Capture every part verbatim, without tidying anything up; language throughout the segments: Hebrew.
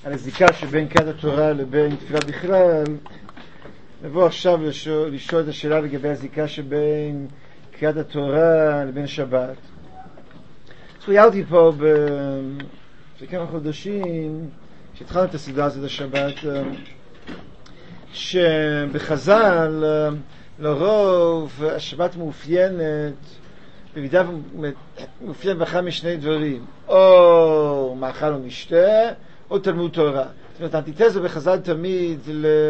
על הזיקה שבין קריאת התורה לבין תפילה בכלל. נבוא עכשיו לשאול, לשאול את השאלה לגבי הזיקה שבין קריאת התורה לבין שבת. צוירתי פה בכמה חודשים כשהתחלנו את הסדרה הזאת השבת, שבחז"ל לרוב השבת מאופיינת במידה מאופיינת באחד משני דברים, או מאכל או משתה או תלמוד תורה. זאת אומרת, האנטיתזה בחז"ל תמיד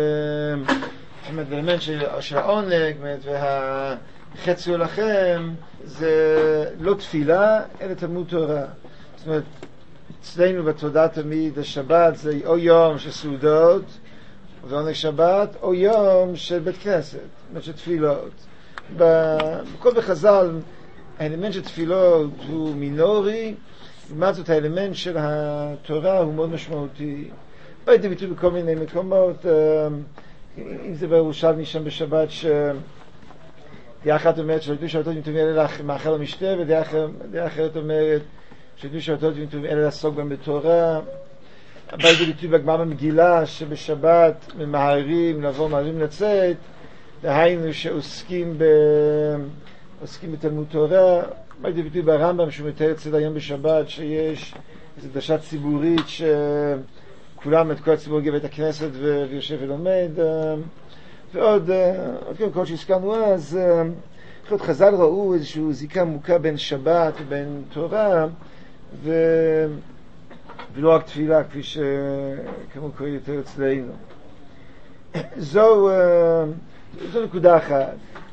לאלמנט של, של העונג והחצי לכם זה לא תפילה אלא תלמוד תורה. זאת אומרת, אצלנו בתודעה תמיד השבת זה או יום של סעודות ועונג שבת או יום של בית כנסת, זאת אומרת של תפילות. בכל בחז"ל האלמנט של תפילות הוא מינורי, לעומת זאת האלמנט של התורה הוא מאוד משמעותי. בא לידי ביטוי בכל מיני מקומות, אם זה בירושלמי שם בשבת, שדעה אחת אומרת שלדעו שבתות מתאומים אלה מאכל ומשתה, ודעה אחרת אומרת שלדעו שבתות מתאומים אלה לעסוק בהם בתורה. בא לידי ביטוי בגמרא במגילה שבשבת ממהרים לבוא, מהרים לצאת, דהיינו שעוסקים ב... עוסקים בתלמוד תורה. בא לידי ביטוי ברמב"ם שהוא מתאר את סדר היום בשבת שיש איזו קדשה ציבורית שכולם, את כל הציבור הגיע בית הכנסת ויושב ולומד. ועוד עוד כל שהזכרנו אז, חז"ל ראו איזושהי זיקה עמוקה בין שבת ובין תורה ו... ולא רק תפילה כפי שכמו קוראים יותר אצלנו. זו, זו נקודה אחת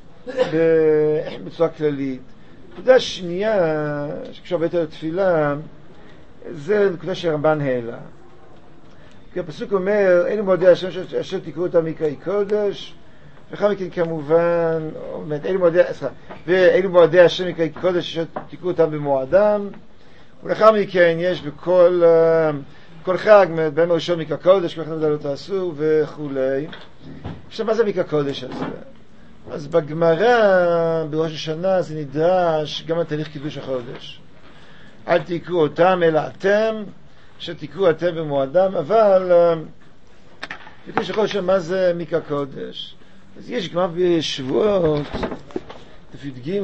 בצורה כללית. נקודה שנייה שקשורה ביותר לתפילה זה נקודה שהרמב"ן העלה. כי הפסוק אומר אין מועדי השם אשר תקראו אותם מקראי קודש, ואחר מכן כמובן ואין מועדי השם מקראי קודש אשר תקראו אותם במועדם, ולאחר מכן יש בכל כל חג ביום הראשון מקרא קודש, כל אחד לא תעשו וכולי. עכשיו מה זה מקרא קודש הזה? אז בגמרא בראש השנה זה נדרש גם לתהליך קידוש החודש. אל תקראו אותם אלא אתם, שתקראו אתם במועדם. אבל קידוש החודש מה זה מקרא קודש? אז יש גמרא בשבועות דף י"ג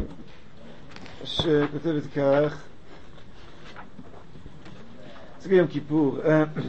שכותבת כך, זה יום כיפור,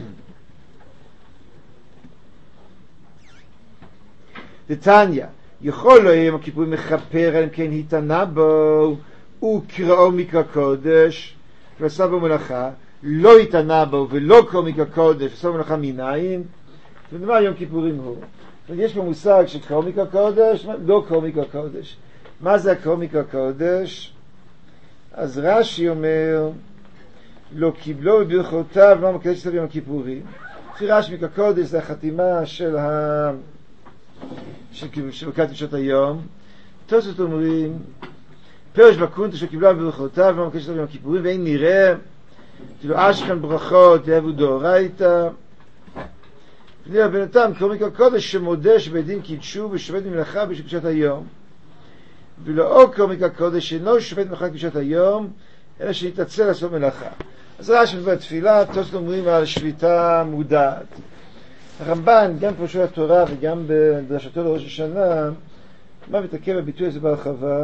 דתניא יכול לו יום הכיפור מכפר אלא אם כן התענה בו וקראו מקרא קודש ועשה בו מלאכה, לא התענה בו ולא קראו מקרא קודש ועשה בו מלאכה מנין. זאת אומרת, יום כיפורים הוא, יש פה מושג שקראו מקרא קודש, לא קראו מקרא קודש. מה זה הקראו מקרא קודש? אז רש"י אומר לא קיבלו בברכותיו לא מקדש את יום הכיפורים. לפי רש"י מקרא קודש זה החתימה של ה... של ברכת קדושת היום. תוספות אומרים פרש בקונטה שקיבלה בברכותיו לא מקדש את יום הכיפורים, ואין נראה כאילו אשכן ברכות יאהבו דאורייתא. ונראה בינתיים קראו מקרא קודש שמודה שבית קידשו ושופט במלאכה בשביל קדושת היום, ולא קראו מקרא קודש שאינו שופט במלאכה קדושת היום אלא שנתעצל לעשות מלאכה. אז רש"י מדבר תפילה, תוספות אומרים על שביתה מודעת. הרמב"ן גם פרשו התורה וגם בדרשתו לראש השנה מה מתעכב הביטוי הזה בהרחבה.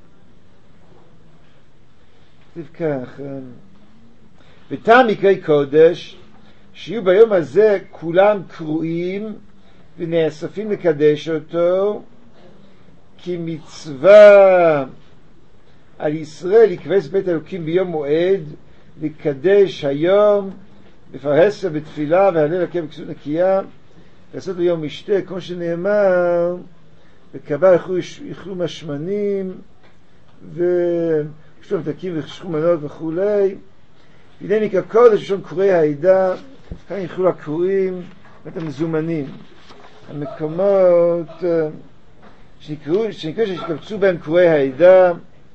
כתוב כך, וטעם מקראי קודש שיהיו ביום הזה כולם קרואים ונאספים לקדש אותו, כי מצווה על ישראל יקבץ בית אלוקים ביום מועד לקדש היום בפרהסיה בתפילה והלל הקם בכסות נקייה לעשות ביום משתה, כמו שנאמר וקבע יאכלו מהשמנים וישלו מתקים ויחשכו מנות וכולי. והנה מקרא קודש ראשון קוראי העדה, כאן יאכלו הקרואים ואת המזומנים, המקומות שנקראו שקבצו בהם קוראי העדה.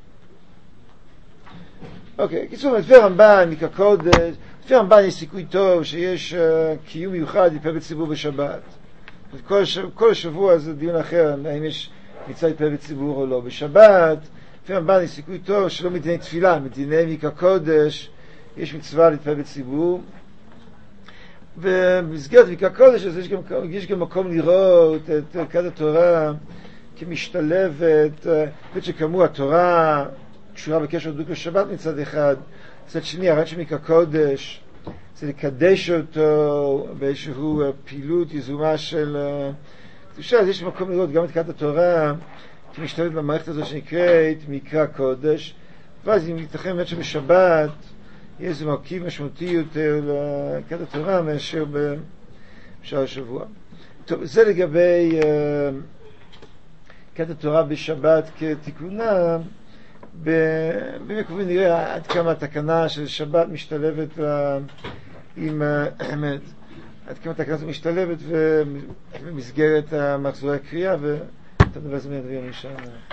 אוקיי, קיצור, לפי הרמב"ן מקרא קודש, לפי הרמב"ן יש סיכוי טוב שיש uh, קיום מיוחד להתפלל בציבור בשבת. כל, ש... כל השבוע זה דיון אחר, האם יש מצווה להתפלל בציבור או לא. בשבת, לפי הרמב"ן יש סיכוי טוב שלא מדיני תפילה, מדיני מקרא קודש, יש מצווה להתפלל בציבור. ובמסגרת מקרא קודש אז יש גם, יש גם מקום לראות את ברכת התורה כמשתלבת, בית שכאמור התורה קשורה בקשר דוק לשבת מצד אחד, מצד שני הרעיון של מקרא קודש זה לקדש אותו באיזשהו פעילות יזומה של קדושה, אז יש מקום לראות גם את ברכת התורה כמשתלבת במערכת הזו שנקראת מקרא קודש, ואז אם ייתכן באמת שבשבת יהיה איזה מרכיב משמעותי יותר לברכת התורה מאשר בשאר השבוע. טוב, זה לגבי ברכת התורה בשבת כתיקונה. במקובים נראה עד כמה התקנה של שבת משתלבת עם האמת, עד כמה התקנה הזאת משתלבת במסגרת מחזורי הקריאה, ואתה דבר זה מיד ויום ראשון.